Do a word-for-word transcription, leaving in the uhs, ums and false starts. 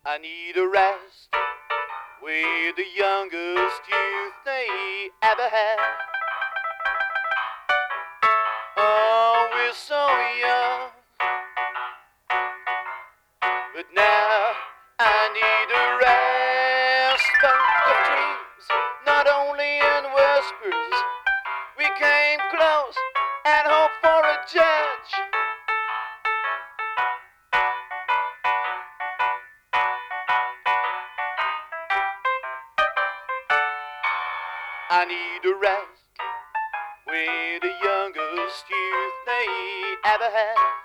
I need a rest with the youngest youth they ever had. Oh, we're so young, but now I need a rest. Spoke of dreams, not only in whispers. We came close and hoped for a judge. I need a rest with the youngest youth they ever had.